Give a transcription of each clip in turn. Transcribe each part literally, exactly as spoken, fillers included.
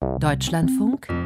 Deutschlandfunk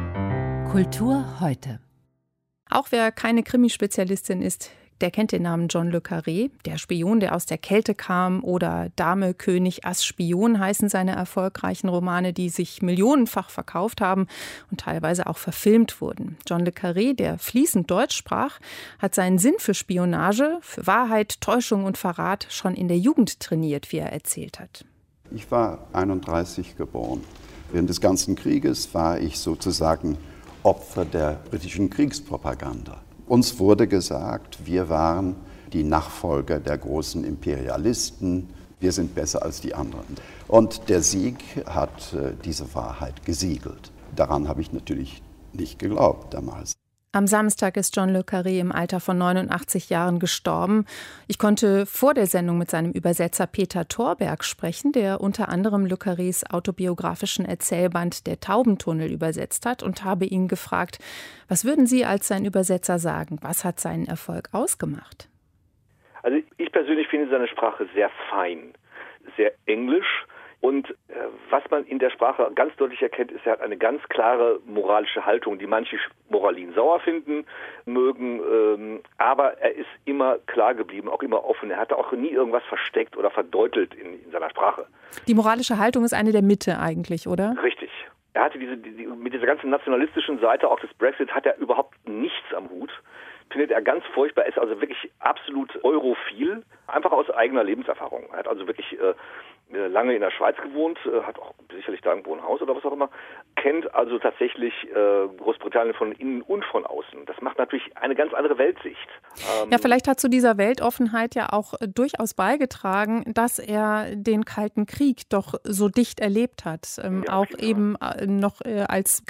Kultur heute. Auch wer keine Krimispezialistin ist, der kennt den Namen John le Carré. Der Spion, der aus der Kälte kam, oder Dame, König, Ass, Spion heißen seine erfolgreichen Romane, die sich millionenfach verkauft haben und teilweise auch verfilmt wurden. John le Carré, der fließend Deutsch sprach, hat seinen Sinn für Spionage, für Wahrheit, Täuschung und Verrat schon in der Jugend trainiert, wie er erzählt hat. Ich war einunddreißig geboren. Während des ganzen Krieges war ich sozusagen Opfer der britischen Kriegspropaganda. Uns wurde gesagt, wir waren die Nachfolger der großen Imperialisten, wir sind besser als die anderen. Und der Sieg hat äh, diese Wahrheit gesiegelt. Daran habe ich natürlich nicht geglaubt damals. Am Samstag ist John le Carré im Alter von neunundachtzig Jahren gestorben. Ich konnte vor der Sendung mit seinem Übersetzer Peter Thorberg sprechen, der unter anderem le Carrés autobiografischen Erzählband Der Taubentunnel übersetzt hat, und habe ihn gefragt, was würden Sie als sein Übersetzer sagen? Was hat seinen Erfolg ausgemacht? Also ich persönlich finde seine Sprache sehr fein, sehr englisch. Und äh, was man in der Sprache ganz deutlich erkennt, ist, er hat eine ganz klare moralische Haltung, die manche Moralin sauer finden mögen, ähm, aber er ist immer klar geblieben, auch immer offen. Er hatte auch nie irgendwas versteckt oder verdeutelt in, in seiner Sprache. Die moralische Haltung ist eine der Mitte eigentlich, oder? Richtig. Er hatte diese, die, mit dieser ganzen nationalistischen Seite, auch des Brexit, hat er überhaupt nichts am Hut. Findet er ganz furchtbar, ist also wirklich absolut europhil, einfach aus eigener Lebenserfahrung. Er hat also wirklich äh, lange in der Schweiz gewohnt, äh, hat auch sicherlich da irgendwo ein Haus oder was auch immer, kennt also tatsächlich äh, Großbritannien von innen und von außen. Das macht natürlich eine ganz andere Weltsicht. Ähm, ja, vielleicht hat zu dieser Weltoffenheit ja auch äh, durchaus beigetragen, dass er den Kalten Krieg doch so dicht erlebt hat. Ähm, ja, auch eben äh, noch äh, als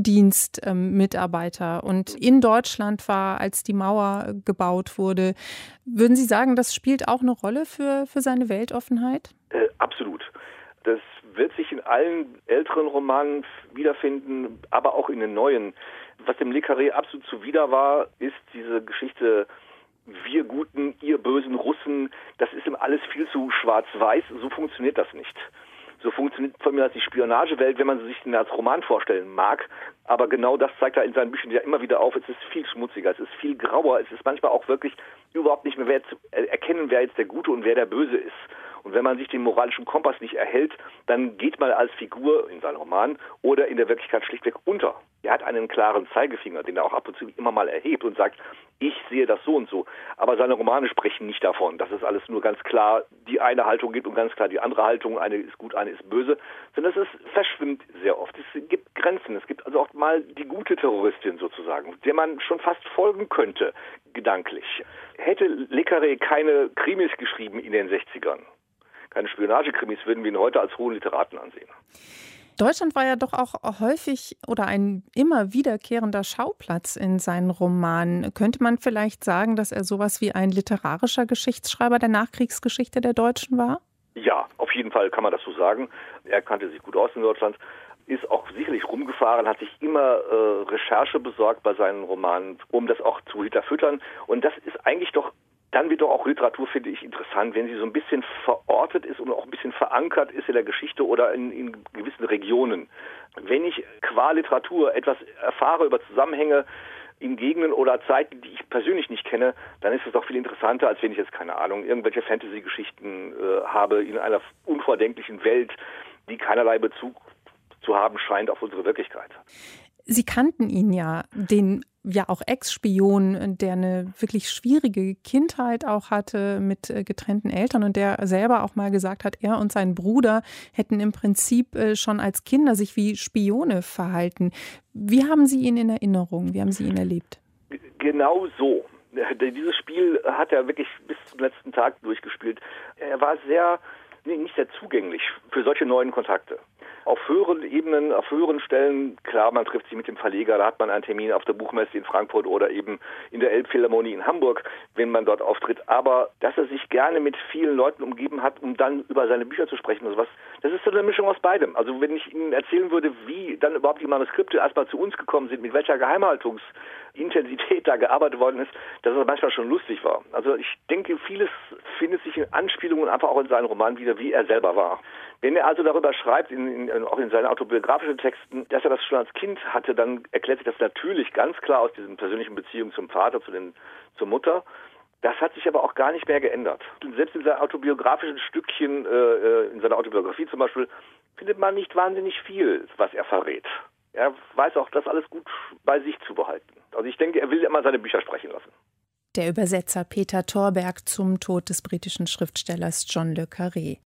Geheimdienstmitarbeiter ähm, und in Deutschland war, als die Mauer gebaut wurde. Würden Sie sagen, das spielt auch eine Rolle für, für seine Weltoffenheit? Äh, absolut. Das wird sich in allen älteren Romanen wiederfinden, aber auch in den neuen. Was dem le Carré absolut zuwider war, ist diese Geschichte, wir Guten, ihr bösen Russen, das ist ihm alles viel zu schwarz-weiß, so funktioniert das nicht. So funktioniert von mir aus die Spionagewelt, wenn man sich den als Roman vorstellen mag. Aber genau das zeigt er in seinen Büchern ja immer wieder auf. Es ist viel schmutziger, es ist viel grauer, es ist manchmal auch wirklich überhaupt nicht mehr wer zu erkennen, wer jetzt der Gute und wer der Böse ist. Und wenn man sich den moralischen Kompass nicht erhält, dann geht man als Figur in seinen Roman oder in der Wirklichkeit schlichtweg unter. Er hat einen klaren Zeigefinger, den er auch ab und zu immer mal erhebt und sagt, ich sehe das so und so. Aber seine Romane sprechen nicht davon, dass es alles nur ganz klar die eine Haltung gibt und ganz klar die andere Haltung, eine ist gut, eine ist böse, sondern es ist, verschwimmt sehr oft. Es gibt Grenzen. Es gibt also auch mal die gute Terroristin sozusagen, der man schon fast folgen könnte, gedanklich. Hätte le Carré keine Krimis geschrieben in den sechzigern, keine Spionagekrimis, würden wir ihn heute als hohen Literaten ansehen. Deutschland war ja doch auch häufig oder ein immer wiederkehrender Schauplatz in seinen Romanen. Könnte man vielleicht sagen, dass er sowas wie ein literarischer Geschichtsschreiber der Nachkriegsgeschichte der Deutschen war? Ja, auf jeden Fall kann man das so sagen. Er kannte sich gut aus in Deutschland, ist auch sicherlich rumgefahren, hat sich immer äh, Recherche besorgt bei seinen Romanen, um das auch zu hinterfüttern. Und das ist eigentlich doch dann wird doch auch Literatur, finde ich, interessant, wenn sie so ein bisschen verortet ist und auch ein bisschen verankert ist in der Geschichte oder in, in gewissen Regionen. Wenn ich qua Literatur etwas erfahre über Zusammenhänge in Gegenden oder Zeiten, die ich persönlich nicht kenne, dann ist es doch viel interessanter, als wenn ich jetzt, keine Ahnung, irgendwelche Fantasy-Geschichten äh, habe in einer unvordenklichen Welt, die keinerlei Bezug zu haben scheint auf unsere Wirklichkeit. Sie kannten ihn ja, den ja auch Ex-Spion, der eine wirklich schwierige Kindheit auch hatte mit getrennten Eltern und der selber auch mal gesagt hat, er und sein Bruder hätten im Prinzip schon als Kinder sich wie Spione verhalten. Wie haben Sie ihn in Erinnerung? Wie haben Sie ihn erlebt? Genau so. Dieses Spiel hat er wirklich bis zum letzten Tag durchgespielt. Er war sehr, nicht sehr zugänglich für solche neuen Kontakte. Auf höheren Ebenen, auf höheren Stellen, klar, man trifft sich mit dem Verleger, da hat man einen Termin auf der Buchmesse in Frankfurt oder eben in der Elbphilharmonie in Hamburg, wenn man dort auftritt. Aber dass er sich gerne mit vielen Leuten umgeben hat, um dann über seine Bücher zu sprechen und sowas, das ist so eine Mischung aus beidem. Also wenn ich Ihnen erzählen würde, wie dann überhaupt die Manuskripte erstmal zu uns gekommen sind, mit welcher Geheimhaltungsintensität da gearbeitet worden ist, dass es manchmal schon lustig war. Also ich denke, vieles findet sich in Anspielungen einfach auch in seinen Romanen wieder, wie er selber war. Wenn er also darüber schreibt, in, in, auch in seinen autobiografischen Texten, dass er das schon als Kind hatte, dann erklärt sich das natürlich ganz klar aus diesen persönlichen Beziehungen zum Vater, zu den, zur Mutter. Das hat sich aber auch gar nicht mehr geändert. Und selbst in seinen autobiografischen Stückchen, äh, in seiner Autobiografie zum Beispiel, findet man nicht wahnsinnig viel, was er verrät. Er weiß auch, das alles gut bei sich zu behalten. Also ich denke, er will immer seine Bücher sprechen lassen. Der Übersetzer Peter Thorberg zum Tod des britischen Schriftstellers John le Carré.